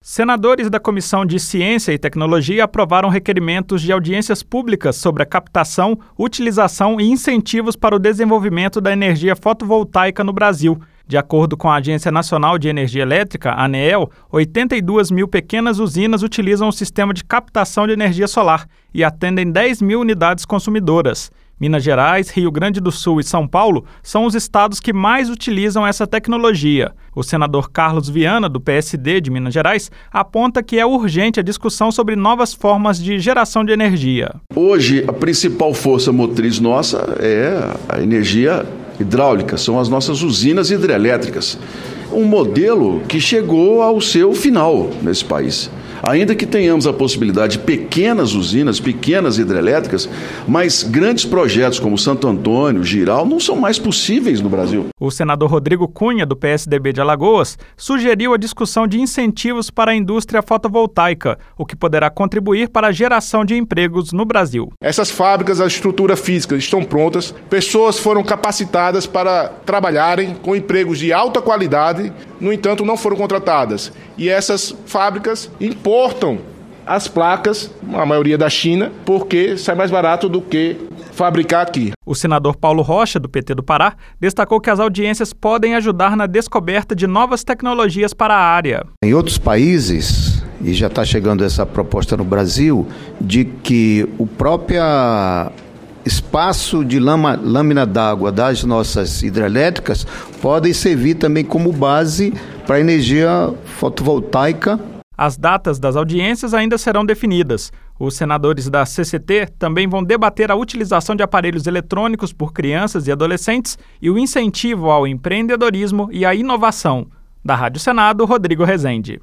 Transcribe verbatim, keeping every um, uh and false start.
Senadores da Comissão de Ciência e Tecnologia aprovaram requerimentos de audiências públicas sobre a captação, utilização e incentivos para o desenvolvimento da energia fotovoltaica no Brasil. De acordo com a Agência Nacional de Energia Elétrica, a ANEEL, oitenta e duas mil pequenas usinas utilizam o sistema de captação de energia solar e atendem dez mil unidades consumidoras. Minas Gerais, Rio Grande do Sul e São Paulo são os estados que mais utilizam essa tecnologia. O senador Carlos Viana, do P S D de Minas Gerais, aponta que é urgente a discussão sobre novas formas de geração de energia. Hoje, a principal força motriz nossa é a energia hidráulica, são as nossas usinas hidrelétricas. Um modelo que chegou ao seu final nesse país. Ainda que tenhamos a possibilidade de pequenas usinas, pequenas hidrelétricas, mas grandes projetos como Santo Antônio, Jirau, não são mais possíveis no Brasil. O senador Rodrigo Cunha, do P S D B de Alagoas, sugeriu a discussão de incentivos para a indústria fotovoltaica, o que poderá contribuir para a geração de empregos no Brasil. Essas fábricas, a estrutura física estão prontas, pessoas foram capacitadas para trabalharem com empregos de alta qualidade, no entanto, não foram contratadas. E essas fábricas importam as placas, a maioria da China, porque sai mais barato do que fabricar aqui. O senador Paulo Rocha, do P T do Pará, destacou que as audiências podem ajudar na descoberta de novas tecnologias para a área. Em outros países, e já está chegando essa proposta no Brasil, de que o próprio espaço de lama, lâmina d'água das nossas hidrelétricas podem servir também como base para a energia fotovoltaica. As datas das audiências ainda serão definidas. Os senadores da C C T também vão debater a utilização de aparelhos eletrônicos por crianças e adolescentes e o incentivo ao empreendedorismo e à inovação. Da Rádio Senado, Rodrigo Rezende.